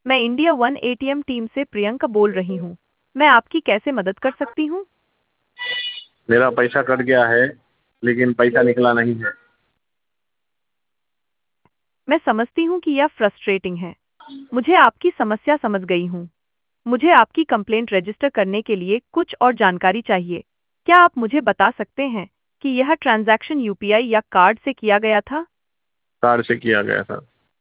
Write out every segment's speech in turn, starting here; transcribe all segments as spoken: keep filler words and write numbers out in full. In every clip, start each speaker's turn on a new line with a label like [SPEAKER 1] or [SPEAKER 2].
[SPEAKER 1] मैं India one ATM team से प्रियंका बोल रही हूँ। मैं आपकी कैसे मदद कर सकती हूँ?
[SPEAKER 2] मेरा पैसा कट गया है लेकिन पैसा निकला नहीं है।
[SPEAKER 1] मैं समझती हूँ कि यह फ्रस्ट्रेटिंग है। मुझे आपकी समस्या समझ गई हूँ। मुझे आपकी कंप्लेंट रजिस्टर करने के लिए कुछ और जानकारी चाहिए। क्या आप मुझे बता सकते हैं कि यह ट्रांजैक्शन यूपीआई या कार्ड से किया गया था?
[SPEAKER 2] कार्ड से किया गया था।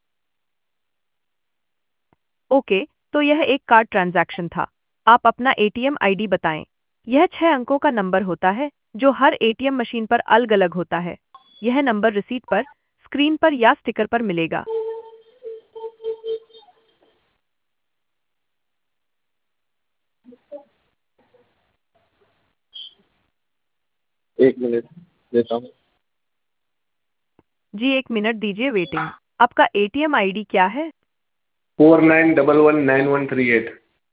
[SPEAKER 1] ओके, तो यह एक कार्ड ट्रांजैक्शन था। आप अपना एटीएम आईडी बताएं। यह छह अंकों का नंबर होता है जो हर एटीएम मशीन पर अलग-अलग होता है। यह नंबर रिसीट पर, स्क्रीन पर या स्टिकर पर मिलेगा।
[SPEAKER 2] एक मिनट देता हूँ।
[SPEAKER 1] जी एक मिनट दीजिए वेटिंग। आपका एटीएम आईडी क्या है?
[SPEAKER 2] Four nine double one nine one three eight.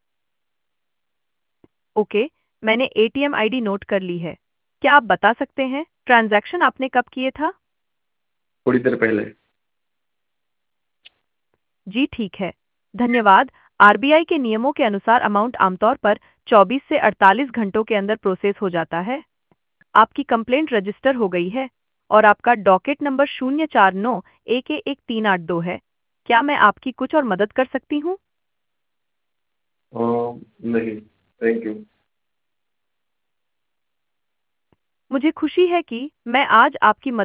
[SPEAKER 1] Okay, मैंने एटीएम आईडी नोट कर ली है। क्या आप बता सकते हैं ट्रांजैक्शन आपने कब किए था?
[SPEAKER 2] थोड़ी देर पहले।
[SPEAKER 1] जी ठीक है, धन्यवाद। आरबीआई के नियमों के अनुसार अमाउंट आमतौर पर चौबीस से अड़तालीस घंटों के अंदर प्रोसेस हो जाता है। आपकी कंप्लेंट रजिस्टर हो गई है और आपका डॉकेट नंबर शून्य चार नौ एक एक तीन आठ दो है। क्या मैं आपकी कुछ और मदद कर सकती हूँ?
[SPEAKER 2] नहीं, थैंक यू।
[SPEAKER 1] मुझे खुशी है कि मैं आज आपकी मदद